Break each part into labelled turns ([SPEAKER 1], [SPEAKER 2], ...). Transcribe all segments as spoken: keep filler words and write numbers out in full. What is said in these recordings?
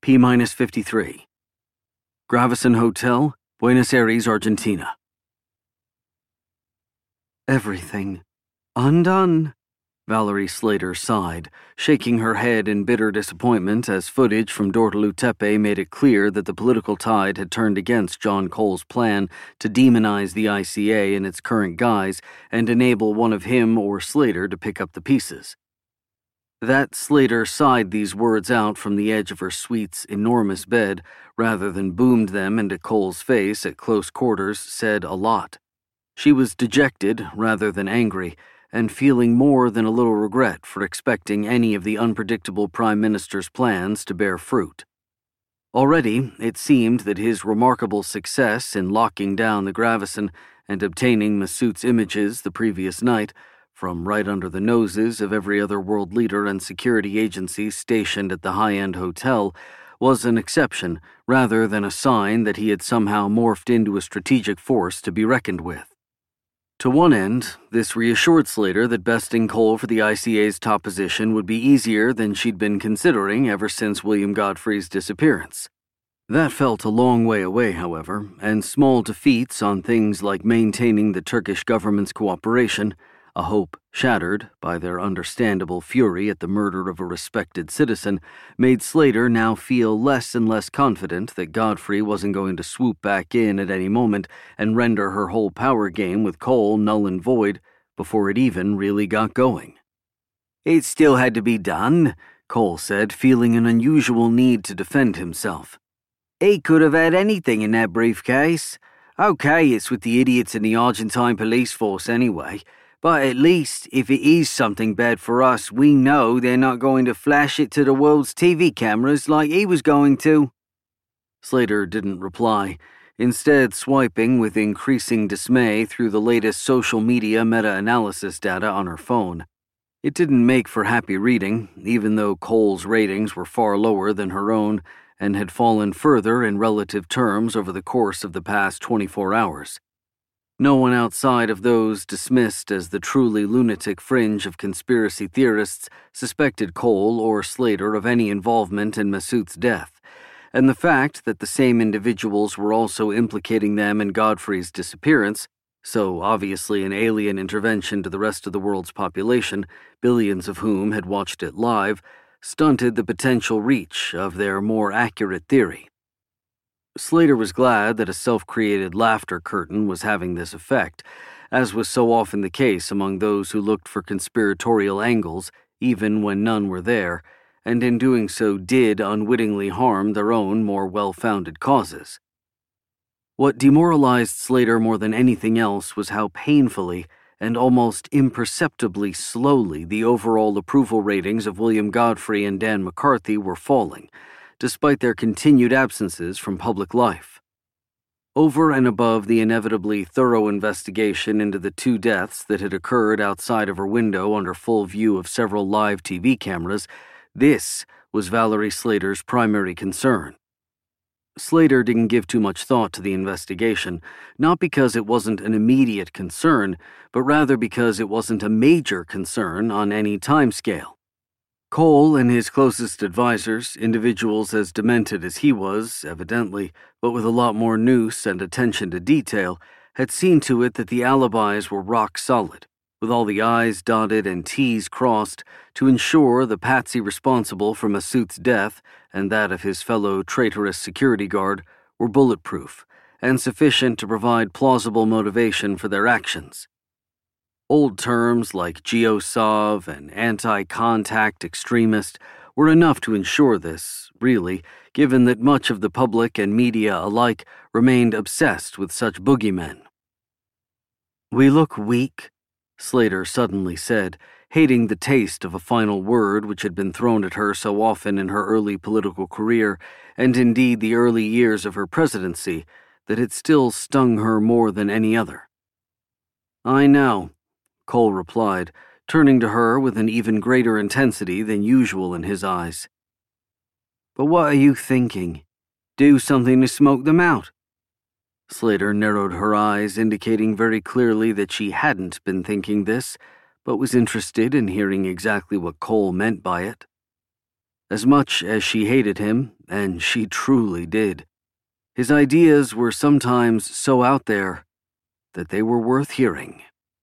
[SPEAKER 1] P minus fifty-three. Gravison Hotel, Buenos Aires, Argentina. Everything undone, Valerie Slater sighed, shaking her head in bitter disappointment as footage from Dortolu Tepe made it clear that the political tide had turned against John Cole's plan to demonize the I C A in its current guise and enable one of him or Slater to pick up the pieces. That Slater sighed these words out from the edge of her suite's enormous bed rather than boomed them into Cole's face at close quarters said a lot. She was dejected rather than angry, and feeling more than a little regret for expecting any of the unpredictable Prime Minister's plans to bear fruit. Already, it seemed that his remarkable success in locking down the Gravison and obtaining Massoud's images the previous night, from right under the noses of every other world leader and security agency stationed at the high-end hotel, was an exception rather than a sign that he had somehow morphed into a strategic force to be reckoned with. To one end, this reassured Slater that besting Cole for the I C A's top position would be easier than she'd been considering ever since William Godfrey's disappearance. That felt a long way away, however, and small defeats on things like maintaining the Turkish government's cooperation, a hope shattered by their understandable fury at the murder of a respected citizen, made Slater now feel less and less confident that Godfrey wasn't going to swoop back in at any moment and render her whole power game with Cole null and void before it even really got going. "It still had to be done," Cole said, feeling an unusual need to defend himself. "He could have had anything in that briefcase. Okay, it's with the idiots in the Argentine police force anyway. But at least, if it is something bad for us, we know they're not going to flash it to the world's T V cameras like he was going to." Slater didn't reply, instead swiping with increasing dismay through the latest social media meta-analysis data on her phone. It didn't make for happy reading, even though Cole's ratings were far lower than her own and had fallen further in relative terms over the course of the past twenty-four hours. No one outside of those dismissed as the truly lunatic fringe of conspiracy theorists suspected Cole or Slater of any involvement in Massoud's death, and the fact that the same individuals were also implicating them in Godfrey's disappearance, so obviously an alien intervention to the rest of the world's population, billions of whom had watched it live, stunted the potential reach of their more accurate theory. Slater was glad that a self-created laughter curtain was having this effect, as was so often the case among those who looked for conspiratorial angles, even when none were there, and in doing so did unwittingly harm their own more well-founded causes. What demoralized Slater more than anything else was how painfully and almost imperceptibly slowly the overall approval ratings of William Godfrey and Dan McCarthy were falling, despite their continued absences from public life. Over and above the inevitably thorough investigation into the two deaths that had occurred outside of her window under full view of several live T V cameras, this was Valerie Slater's primary concern. Slater didn't give too much thought to the investigation, not because it wasn't an immediate concern, but rather because it wasn't a major concern on any timescale. Cole and his closest advisors, individuals as demented as he was, evidently, but with a lot more nous and attention to detail, had seen to it that the alibis were rock solid, with all the I's dotted and T's crossed to ensure the patsy responsible for Massoud's death and that of his fellow traitorous security guard were bulletproof and sufficient to provide plausible motivation for their actions. Old terms like Geosov and anti-contact extremist were enough to ensure this, really, given that much of the public and media alike remained obsessed with such boogeymen. "We look weak," Slater suddenly said, hating the taste of a final word which had been thrown at her so often in her early political career, and indeed the early years of her presidency, that it still stung her more than any other. "I know," Cole replied, turning to her with an even greater intensity than usual in his eyes. "But what are you thinking? Do something to smoke them out?" Slater narrowed her eyes, indicating very clearly that she hadn't been thinking this, but was interested in hearing exactly what Cole meant by it. As much as she hated him, and she truly did. His ideas were sometimes so out there that they were worth hearing.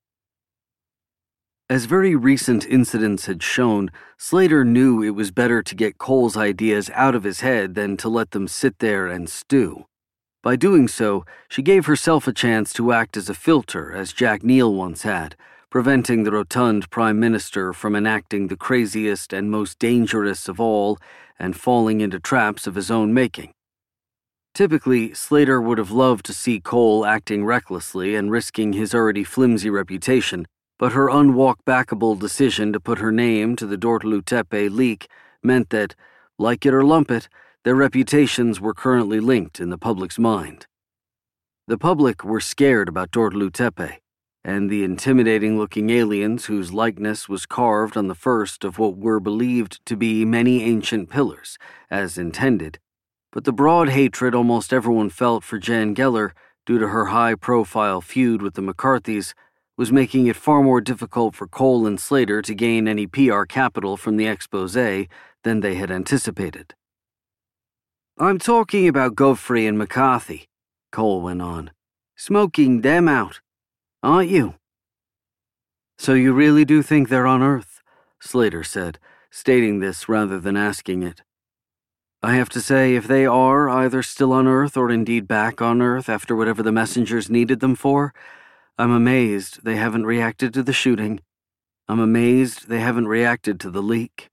[SPEAKER 1] As very recent incidents had shown, Slater knew it was better to get Cole's ideas out of his head than to let them sit there and stew. By doing so, she gave herself a chance to act as a filter, as Jack Neal once had, preventing the rotund Prime Minister from enacting the craziest and most dangerous of all and falling into traps of his own making. Typically, Slater would have loved to see Cole acting recklessly and risking his already flimsy reputation, but her unwalk-backable decision to put her name to the Dortelu Tepe leak meant that, like it or lump it, their reputations were currently linked in the public's mind. The public were scared about Dortelu Tepe, and the intimidating-looking aliens whose likeness was carved on the first of what were believed to be many ancient pillars, as intended, but the broad hatred almost everyone felt for Jan Geller due to her high-profile feud with the McCarthys was making it far more difficult for Cole and Slater to gain any P R capital from the exposé than they had anticipated. "I'm talking about Godfrey and McCarthy," Cole went on. "Smoking them out, aren't you?" "So you really do think they're on Earth?" Slater said, stating this rather than asking it. "I have to say, if they are either still on Earth or indeed back on Earth after whatever the messengers needed them for, I'm amazed they haven't reacted to the shooting. I'm amazed they haven't reacted to the leak."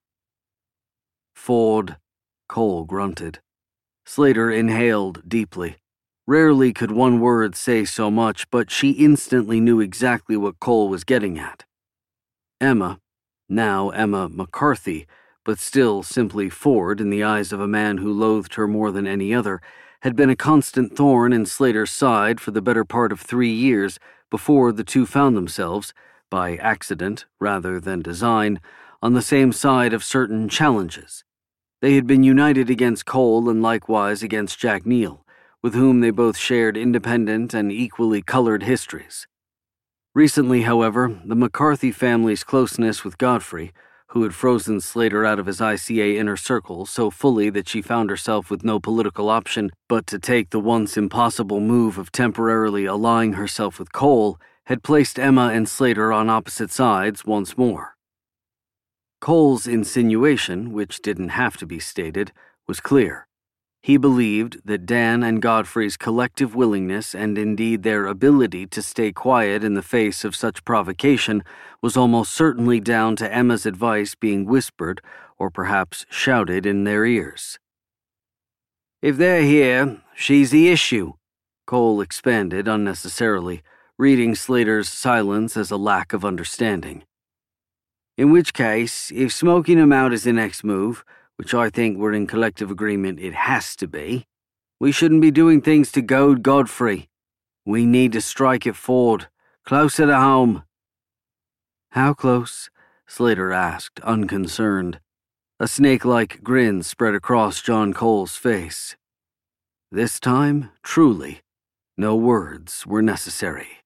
[SPEAKER 1] "Ford," Cole grunted. Slater inhaled deeply. Rarely could one word say so much, but she instantly knew exactly what Cole was getting at. Emma, now Emma McCarthy, but still simply Ford in the eyes of a man who loathed her more than any other, had been a constant thorn in Slater's side for the better part of three years before the two found themselves, by accident rather than design, on the same side of certain challenges. They had been united against Cole and likewise against Jack Neal, with whom they both shared independent and equally colored histories. Recently, however, the McCarthy family's closeness with Godfrey, who had frozen Slater out of his I C A inner circle so fully that she found herself with no political option but to take the once impossible move of temporarily allying herself with Cole, had placed Emma and Slater on opposite sides once more. Cole's insinuation, which didn't have to be stated, was clear. He believed that Dan and Godfrey's collective willingness and indeed their ability to stay quiet in the face of such provocation was almost certainly down to Emma's advice being whispered or perhaps shouted in their ears. "If they're here, she's the issue," Cole expanded unnecessarily, reading Slater's silence as a lack of understanding. "In which case, if smoking them out is the next move, which I think we're in collective agreement it has to be, we shouldn't be doing things to goad Godfrey. We need to strike at Ford, closer to home." "How close?" Slater asked, unconcerned. A snake-like grin spread across John Cole's face. This time, truly, no words were necessary.